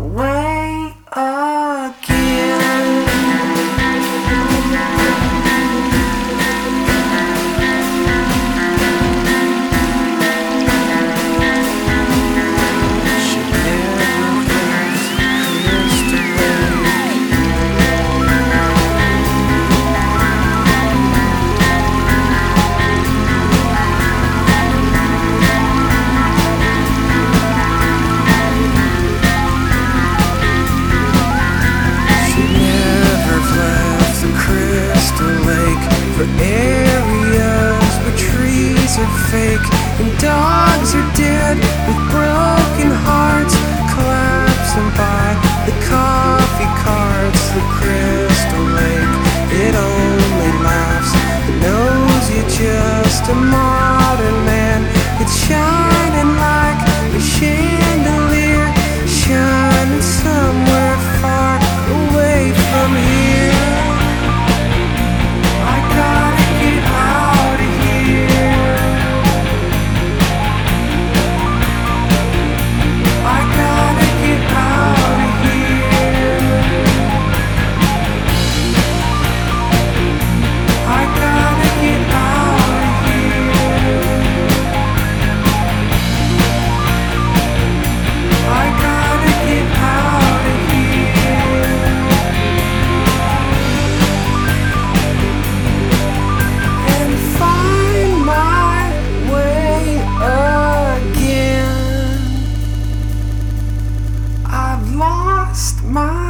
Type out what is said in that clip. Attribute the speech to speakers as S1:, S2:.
S1: way again. She never left Crystal Lake. She never left the Crystal Lake for areas where trees are fake and dogs are dead with broken hearts collapsing by the coffee carts. The Crystal Lake, it only laughs, it knows you're just a modern man. It's shining like a chandelier, shining somewhere far away from here. I gotta get out of here. I gotta get out of here. I gotta get out of here. I gotta get out of here. And find my way again. I've lost my